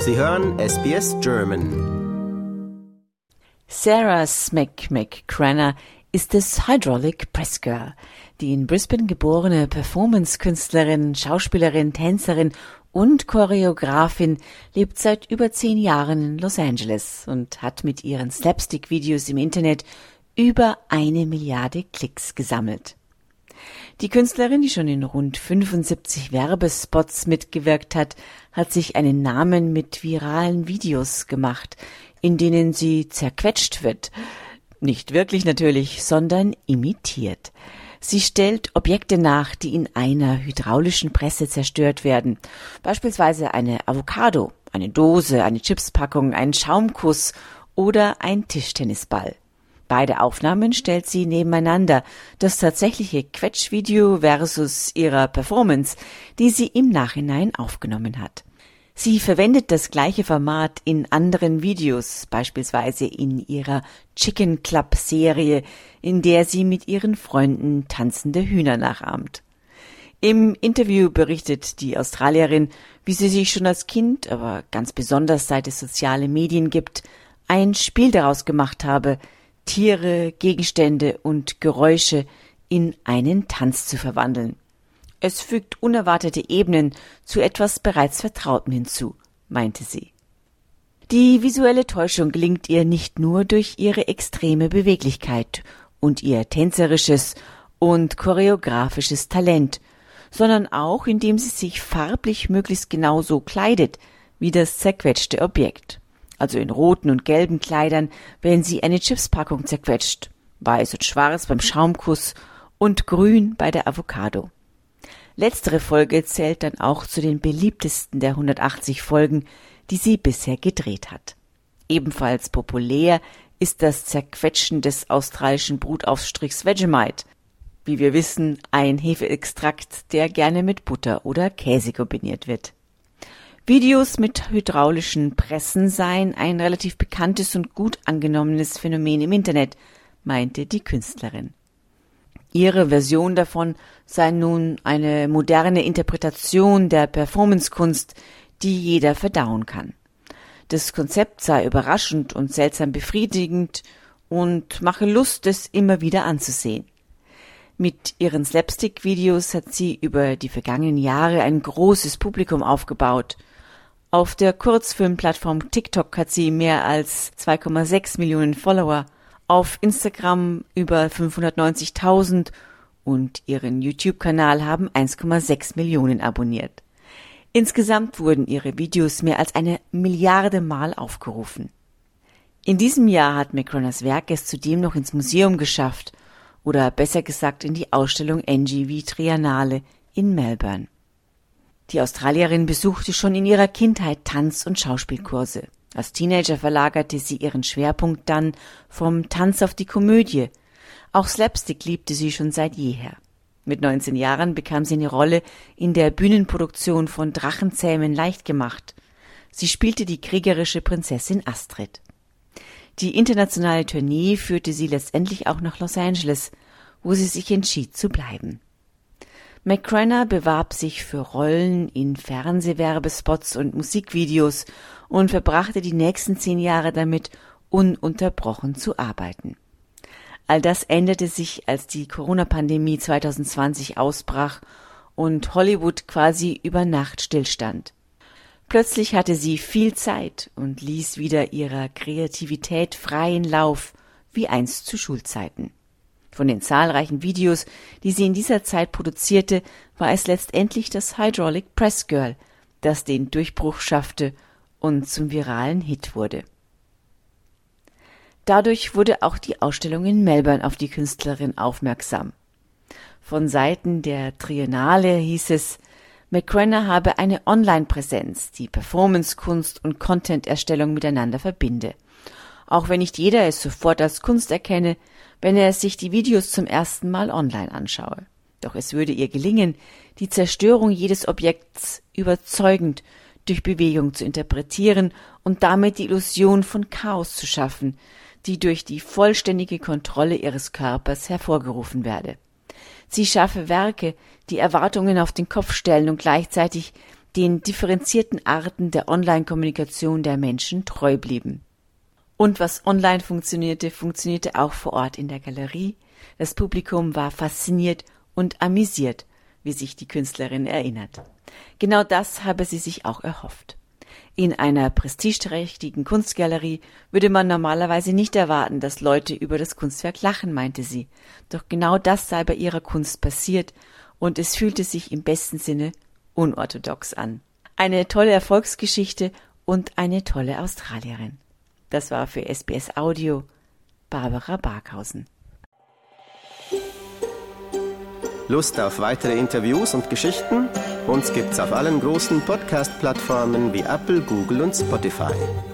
Sie hören SBS German. Sarah Smack-McCranach ist das Hydraulic Press Girl. Die in Brisbane geborene Performance-Künstlerin, Schauspielerin, Tänzerin und Choreografin lebt seit über 10 Jahren in Los Angeles und hat mit ihren Slapstick-Videos im Internet über 1 Milliarde Klicks gesammelt. Die Künstlerin, die schon in rund 75 Werbespots mitgewirkt hat sich einen Namen mit viralen Videos gemacht, in denen sie zerquetscht wird. Nicht wirklich natürlich, sondern imitiert. Sie stellt Objekte nach, die in einer hydraulischen Presse zerstört werden. Beispielsweise eine Avocado, eine Dose, eine Chipspackung, einen Schaumkuss oder ein Tischtennisball. Beide Aufnahmen stellt sie nebeneinander, das tatsächliche Quetschvideo versus ihrer Performance, die sie im Nachhinein aufgenommen hat. Sie verwendet das gleiche Format in anderen Videos, beispielsweise in ihrer Chicken Club Serie, in der sie mit ihren Freunden tanzende Hühner nachahmt. Im Interview berichtet die Australierin, wie sie sich schon als Kind, aber ganz besonders seit es soziale Medien gibt, ein Spiel daraus gemacht habe, Tiere, Gegenstände und Geräusche in einen Tanz zu verwandeln. Es fügt unerwartete Ebenen zu etwas bereits Vertrautem hinzu, meinte sie. Die visuelle Täuschung gelingt ihr nicht nur durch ihre extreme Beweglichkeit und ihr tänzerisches und choreografisches Talent, sondern auch, indem sie sich farblich möglichst genauso kleidet wie das zerquetschte Objekt. Also in roten und gelben Kleidern, wenn sie eine Chipspackung zerquetscht, weiß und schwarz beim Schaumkuss und grün bei der Avocado. Letztere Folge zählt dann auch zu den beliebtesten der 180 Folgen, die sie bisher gedreht hat. Ebenfalls populär ist das Zerquetschen des australischen Brutaufstrichs Vegemite. Wie wir wissen, ein Hefeextrakt, der gerne mit Butter oder Käse kombiniert wird. Videos mit hydraulischen Pressen seien ein relativ bekanntes und gut angenommenes Phänomen im Internet, meinte die Künstlerin. Ihre Version davon sei nun eine moderne Interpretation der Performancekunst, die jeder verdauen kann. Das Konzept sei überraschend und seltsam befriedigend und mache Lust, es immer wieder anzusehen. Mit ihren Slapstick-Videos hat sie über die vergangenen Jahre ein großes Publikum aufgebaut. Auf der Kurzfilmplattform TikTok hat sie mehr als 2,6 Millionen Follower, auf Instagram über 590.000 und ihren YouTube-Kanal haben 1,6 Millionen abonniert. Insgesamt wurden ihre Videos mehr als 1 Milliarde Mal aufgerufen. In diesem Jahr hat McCranachs Werk es zudem noch ins Museum geschafft, oder besser gesagt in die Ausstellung NGV Triennale in Melbourne. Die Australierin besuchte schon in ihrer Kindheit Tanz- und Schauspielkurse. Als Teenager verlagerte sie ihren Schwerpunkt dann vom Tanz auf die Komödie. Auch Slapstick liebte sie schon seit jeher. Mit 19 Jahren bekam sie eine Rolle in der Bühnenproduktion von Drachenzähmen leicht gemacht. Sie spielte die kriegerische Prinzessin Astrid. Die internationale Tournee führte sie letztendlich auch nach Los Angeles, wo sie sich entschied zu bleiben. McCranach bewarb sich für Rollen in Fernsehwerbespots und Musikvideos und verbrachte die nächsten 10 Jahre damit, ununterbrochen zu arbeiten. All das änderte sich, als die Corona-Pandemie 2020 ausbrach und Hollywood quasi über Nacht stillstand. Plötzlich hatte sie viel Zeit und ließ wieder ihrer Kreativität freien Lauf, wie einst zu Schulzeiten. Von den zahlreichen Videos, die sie in dieser Zeit produzierte, war es letztendlich das Hydraulic Press Girl, das den Durchbruch schaffte und zum viralen Hit wurde. Dadurch wurde auch die Ausstellung in Melbourne auf die Künstlerin aufmerksam. Von Seiten der Triennale hieß es, McCranach habe eine Online-Präsenz, die Performancekunst und Content-Erstellung miteinander verbinde. Auch wenn nicht jeder es sofort als Kunst erkenne, wenn er sich die Videos zum ersten Mal online anschaue. Doch es würde ihr gelingen, die Zerstörung jedes Objekts überzeugend durch Bewegung zu interpretieren und damit die Illusion von Chaos zu schaffen, die durch die vollständige Kontrolle ihres Körpers hervorgerufen werde. Sie schaffe Werke, die Erwartungen auf den Kopf stellen und gleichzeitig den differenzierten Arten der Online-Kommunikation der Menschen treu blieben. Und was online funktionierte, funktionierte auch vor Ort in der Galerie. Das Publikum war fasziniert und amüsiert, wie sich die Künstlerin erinnert. Genau das habe sie sich auch erhofft. In einer prestigeträchtigen Kunstgalerie würde man normalerweise nicht erwarten, dass Leute über das Kunstwerk lachen, meinte sie. Doch genau das sei bei ihrer Kunst passiert und es fühlte sich im besten Sinne unorthodox an. Eine tolle Erfolgsgeschichte und eine tolle Australierin. Das war für SBS Audio Barbara Barkhausen. Lust auf weitere Interviews und Geschichten? Uns gibt's auf allen großen Podcast-Plattformen wie Apple, Google und Spotify.